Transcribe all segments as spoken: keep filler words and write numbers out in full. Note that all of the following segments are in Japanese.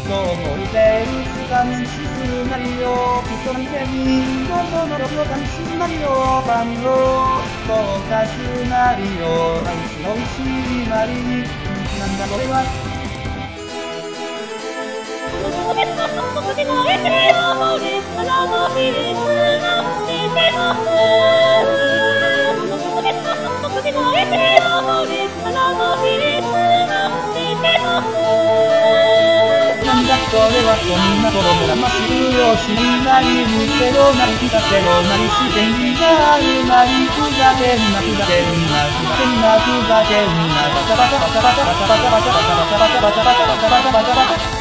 と思いて薄がに静まりよ人見てにどんどんのどこかに静まりよ万能とかすなりよあいつの石まりなんだこれは僕で燃えて暴れ腹の火なんてて僕で燃えて暴れ腹の火なんててなんだこれはこんな子供がまし通用しないにせよなり聞かせろなり試験になるなりふざけんなふざけんなふざけんなふざけんなバタバタバタバタバタバタバタバタバタバタバタバタバタバタバタバタ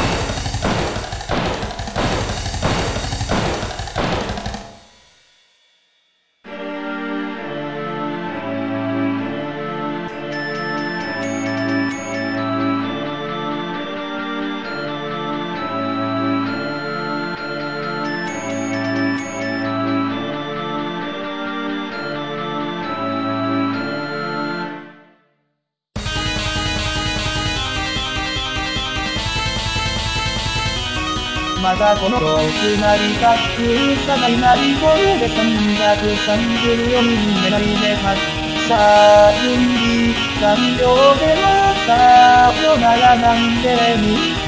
まだこのロープなりか空さないなりこれでさんびゃくさんじゅうよにん目なりで発射準備完了でまたよならなんでみ